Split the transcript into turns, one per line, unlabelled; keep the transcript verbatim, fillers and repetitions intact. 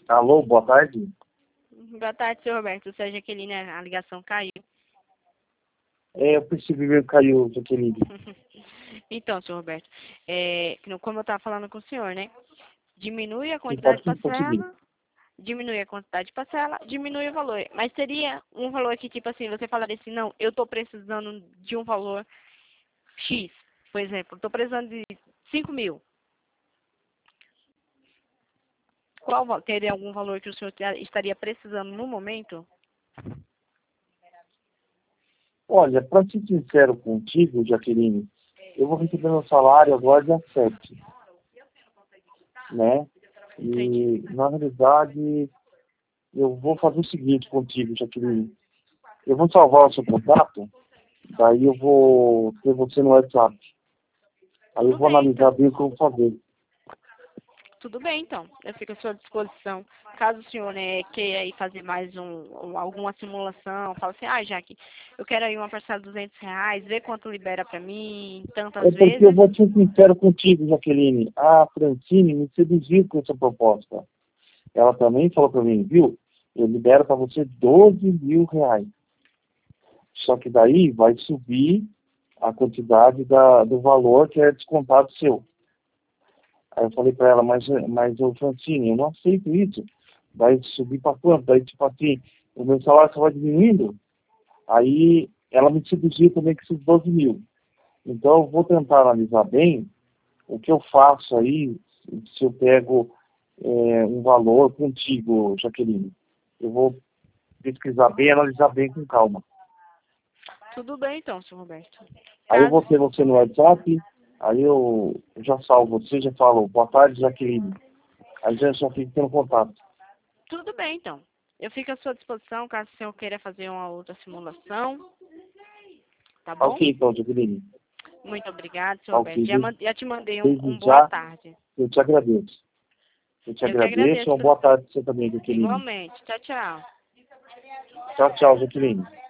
Alô, boa tarde.
Boa tarde, senhor Roberto. Sou a Jaqueline, a ligação caiu.
É, eu percebi que caiu, Jaqueline.
Então, senhor Roberto, é, como eu estava falando com o senhor, né? Diminui a
Sim,
quantidade
pode
de
sim, conseguir.
parcela, diminui a quantidade de parcela, diminui o valor. Mas seria um valor que, tipo assim, você falaria assim, não, eu estou precisando de um valor X, por exemplo, estou precisando de cinco mil. Qual val- teria algum valor que o senhor te- estaria precisando no momento?
Olha, para ser sincero contigo, Jaqueline, eu vou receber meu salário agora dia sete, né?
Entendi.
E, na realidade, eu vou fazer o seguinte contigo, Jaqueline. Eu vou salvar o seu contato, daí eu vou ter você no WhatsApp. Aí eu
Tudo
vou
bem,
analisar
então.
bem o que eu vou fazer.
Tudo bem, então. Eu fico à sua disposição. Caso o senhor, né, queira aí fazer mais um, um- alguma simulação, fala assim, ah, Jaque, eu quero aí uma parcela de duzentos reais, ver quanto libera pra mim, tantas
É porque eu
vezes.
vou ser sincero contigo, Jaqueline. A Francine me seduziu com essa proposta. Ela também falou para mim, viu? Eu libero para você doze mil reais. Só que daí vai subir a quantidade da, do valor que é descontado seu. Aí eu falei para ela, mas, mas ô Francine, eu não aceito isso. Vai subir para quanto? Daí, tipo assim, o meu salário só vai diminuindo. Aí ela me seduziu também com esses doze mil. Então eu vou tentar analisar bem o que eu faço aí, se eu pego é, um valor contigo, Jaqueline. Eu vou pesquisar bem, analisar bem com calma.
Tudo bem, então, senhor Roberto.
Aí eu
Caso,
vou ter você no WhatsApp, aí eu já salvo você, já falo, boa tarde, Jaqueline. Aí já, já fico tendo contato.
tudo bem, então. Eu fico à sua disposição, caso o senhor queira fazer uma outra simulação, tá
Tá
bom?
ok, então, Jaqueline.
Muito obrigada, senhor
Tá
Roberto.
ok,
Já,
desde,
man- já te mandei um, um
desde
boa
já
tarde.
eu te agradeço. Eu te
Eu que
agradeço,
agradeço.
uma boa tarde para você também, Jaqueline.
Igualmente. Tchau, tchau.
Tchau, tchau, Jaqueline.